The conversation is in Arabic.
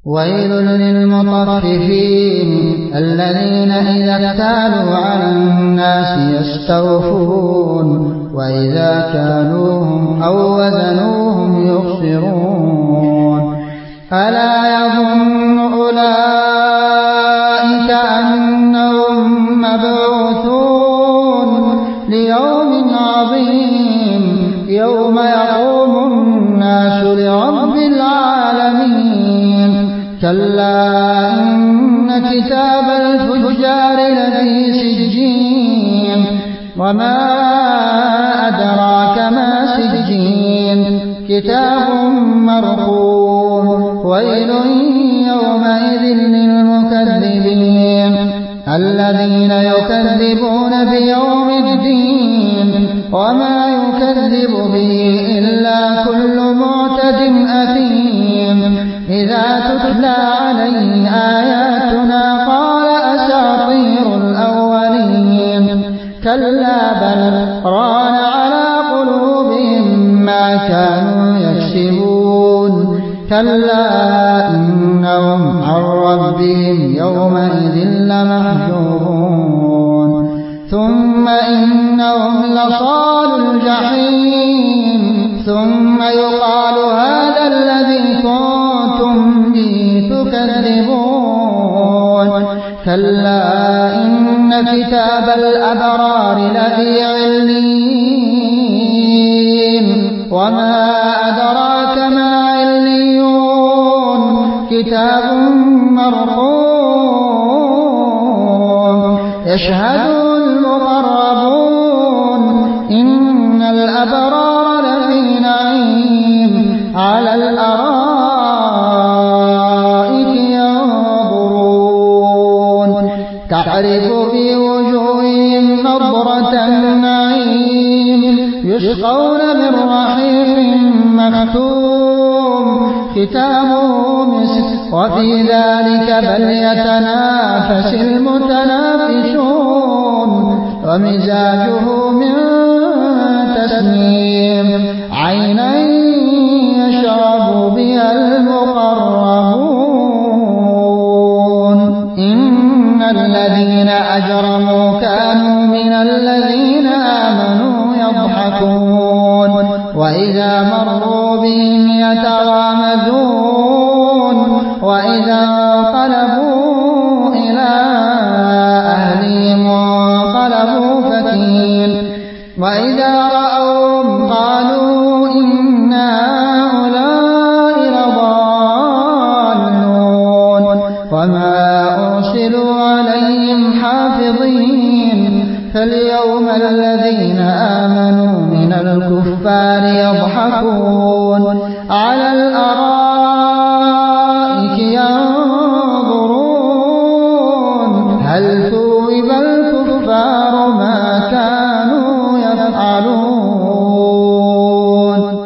ويل للمطففين الذين إذا اكتالوا على الناس يستوفون وإذا كالوهم أو وزنوهم يخسرون ألا يظن أولئك أنهم مبعوثون ليوم عظيم يوم يقوم الناس لرب العالمين كلا إن كتاب الفجار لفي سجين وما أدراك ما سجين كتاب مرقوم ويل يومئذ للمكذبين الذين يكذبون بيوم الدين وما يكذب به إلا كل معتد أثيم إذا تتلى عليه آياتنا قال أساطير الأولين كلا بل ران على قلوبهم ما كانوا يكسبون كلا إنهم عن ربهم يومئذ لمحجوبون ثم إنهم لصالوا الجحيم ثم يقال هذا الذي كنتم به تكذبون كلا إن كتاب الأبرار لفي عليين وما أدراك ما عليون كتاب مرقوم يشهده المقربون إن الأبرار لفي نعيم على الأرائك ينظرون تعرف في وجوههم نضرة النعيم يسقون من رحيق مختوم ختامه مسك وفي ذلك فليتنافس المتنافسون ومزاجه من تسنيم عينا يشرب بها المقربون إن الذين أجرموا كانوا من الذين آمنوا يضحكون وإذا مروا بهم يتغامزون وإذا انقلبوا إلى أهلهم انقلبوا فكين وإذا رأوهم قالوا إن هؤلاء لضالون وما أرسلوا عليهم حافظين فاليوم الذين آمنوا من الكفار يضحكون على الأرائك